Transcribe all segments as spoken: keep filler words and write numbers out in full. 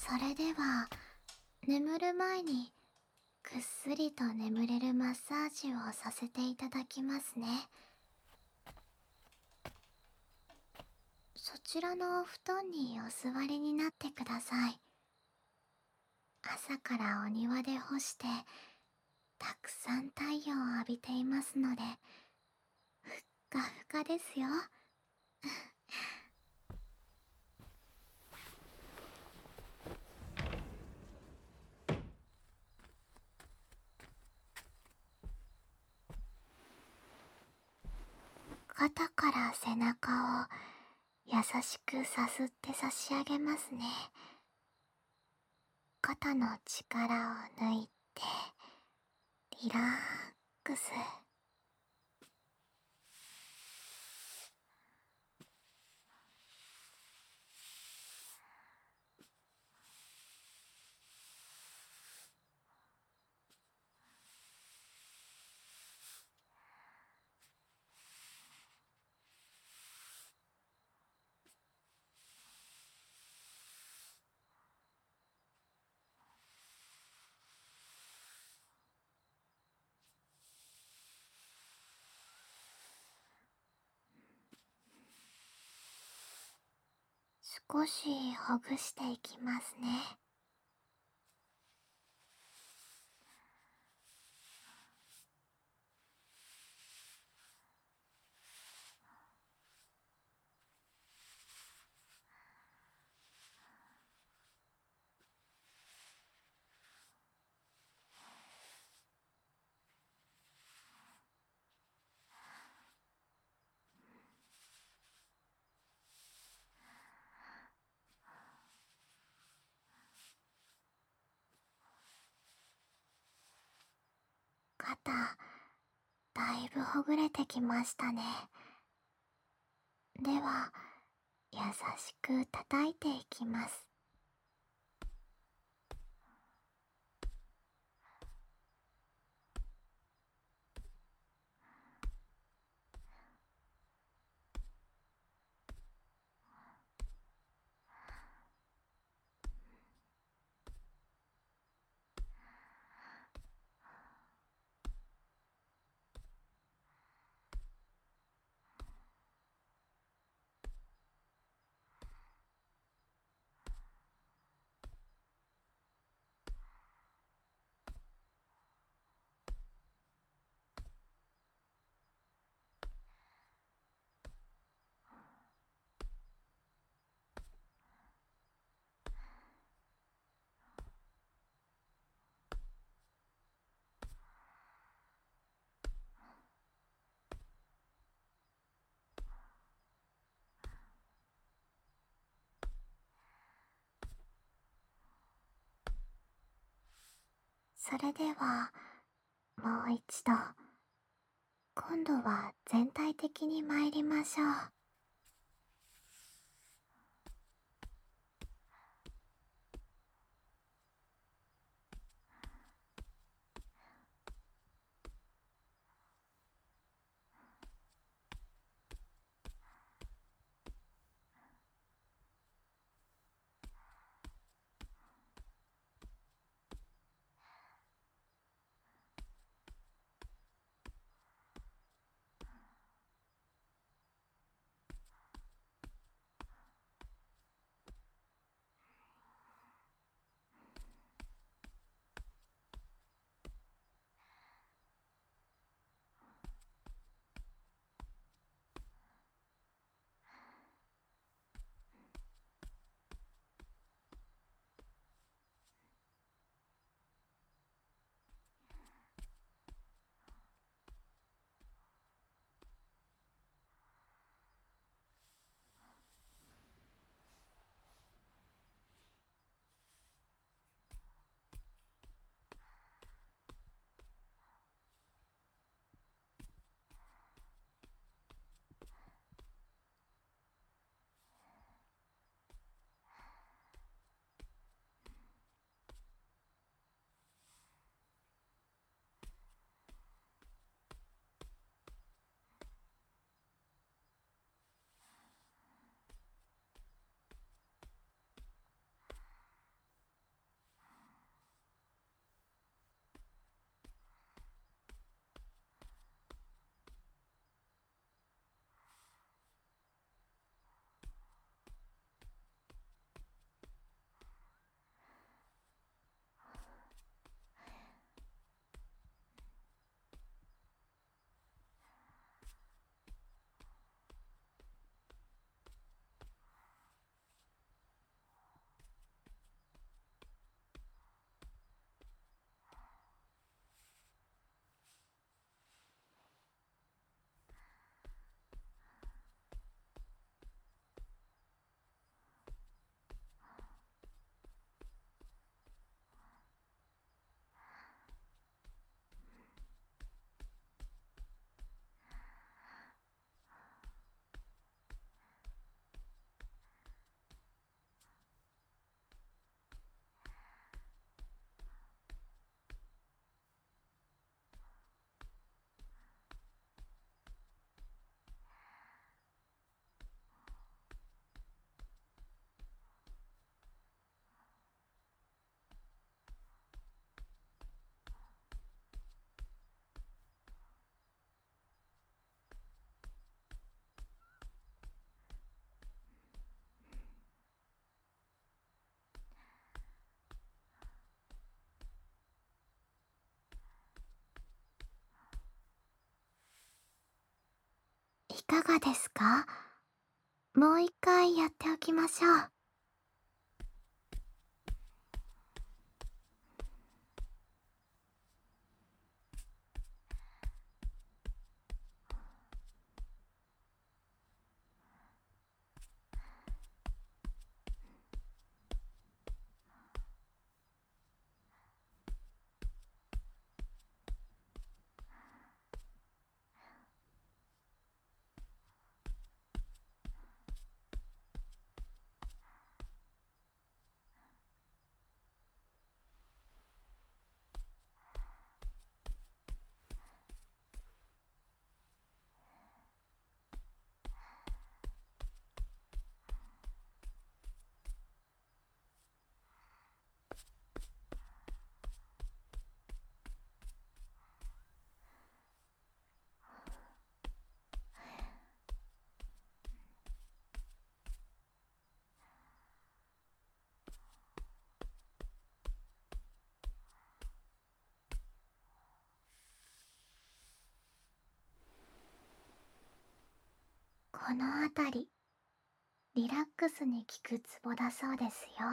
それでは、眠る前にぐっすりと眠れるマッサージをさせていただきますね。そちらのお布団にお座りになってください。朝からお庭で干して、たくさん太陽を浴びていますので、ふっかふかですよ。肩から背中を優しくさすって差し上げますね。肩の力を抜いて、リラックス。少しほぐしていきますね。肩、だいぶほぐれてきましたね。では、優しく叩いていきます。それでは、もう一度、今度は全体的に参りましょう。 かがですか？もう一回やっておきましょう。この辺り、リラックスに効くツボだそうですよ。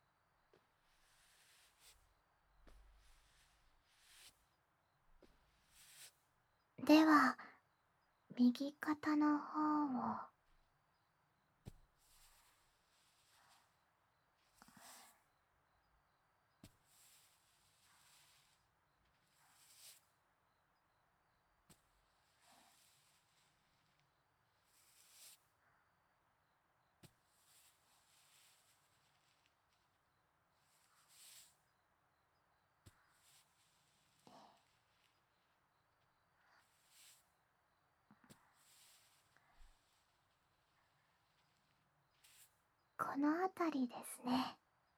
では、右肩の方を。この辺りですね。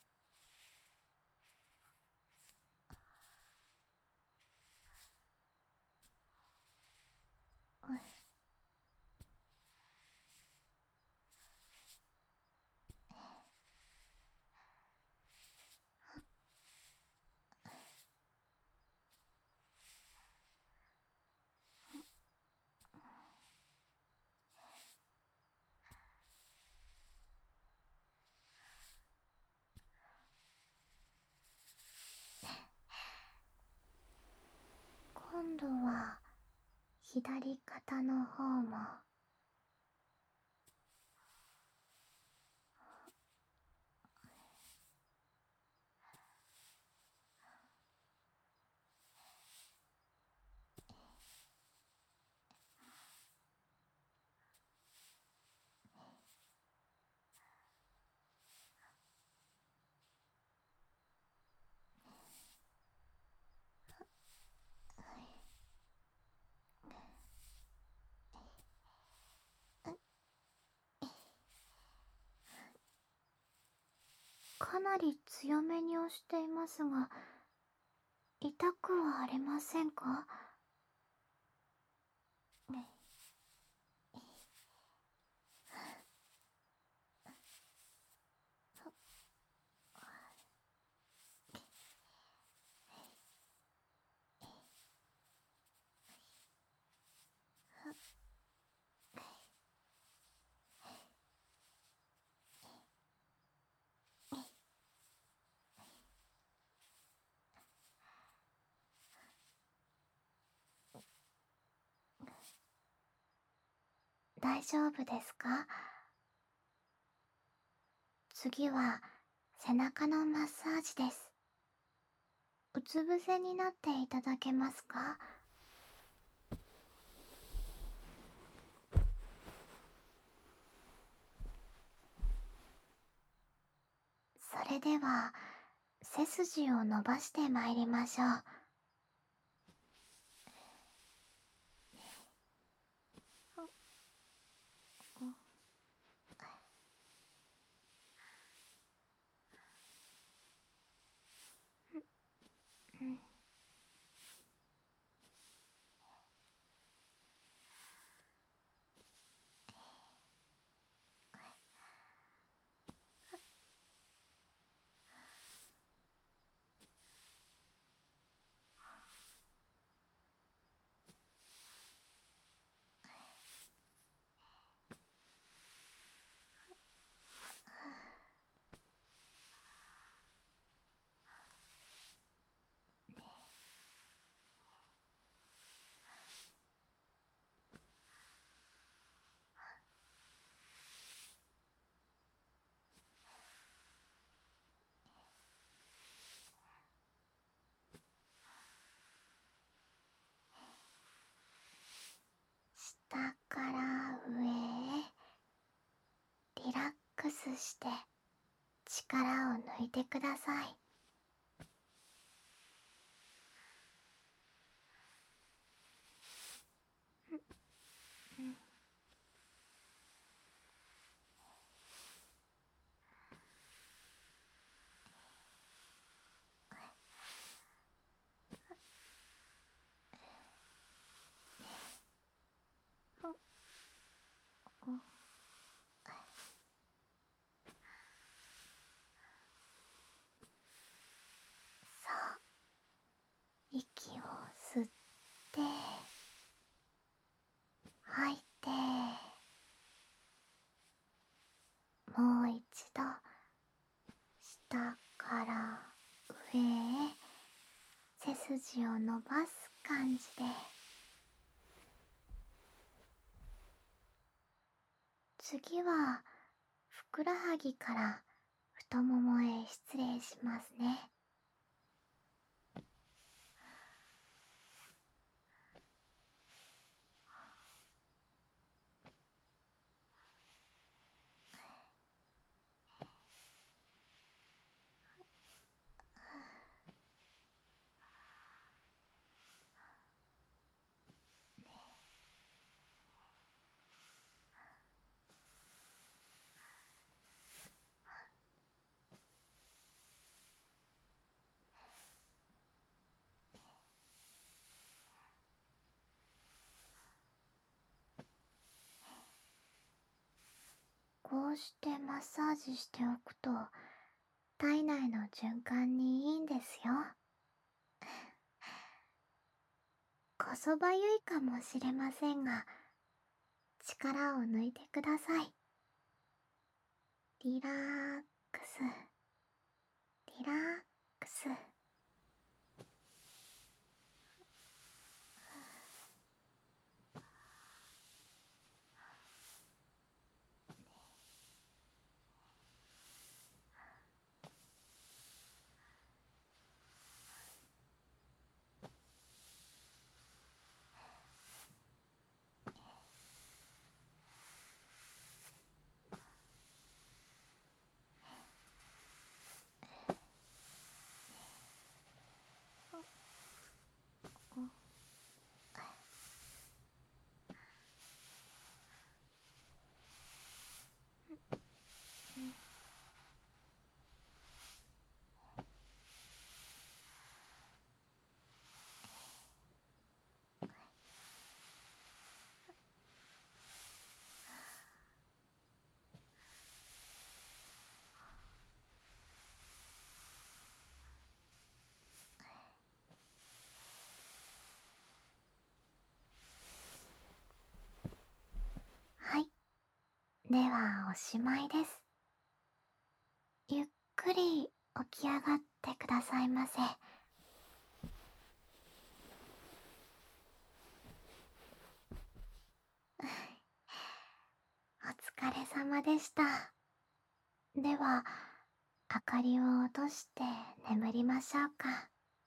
今度は左肩の方も。かなり強めに押していますが、痛くはありませんか？大丈夫ですか？次は背中のマッサージです。うつ伏せになっていただけますか？それでは背筋を伸ばしてまいりましょう。 クスして力を抜いてください。そう、息を吸って吐いて、もう一度下から上へ背筋を伸ばす感じで、次はふくらはぎから太ももへ失礼しますね。こうしてマッサージしておくと体内の循環にいいんですよ。こそばゆいかもしれませんが、力を抜いてください。リラックス、リラックス。はい、ではおしまいです。ゆっくり起き上がってくださいませ。お疲れ様でした。では明かりを落として眠りましょうか。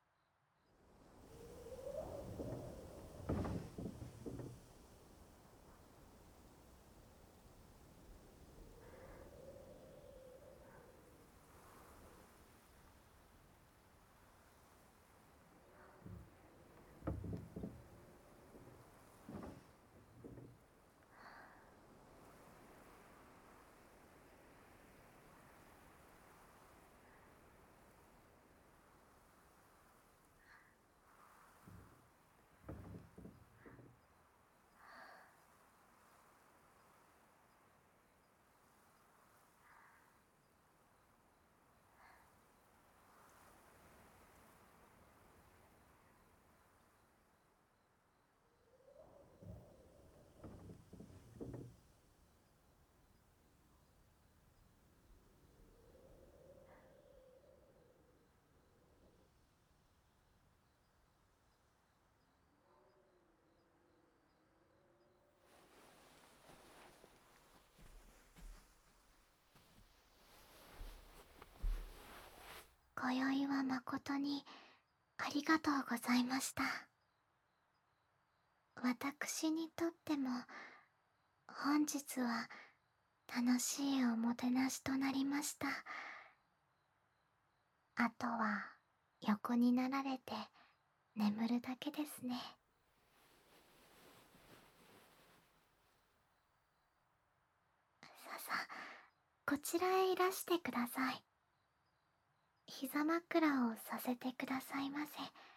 今宵は誠にありがとうございました。私にとっても本日は楽しいおもてなしとなりました。あとは横になられて眠るだけですね。ささ、こちらへいらしてください。膝枕をさせてくださいませ。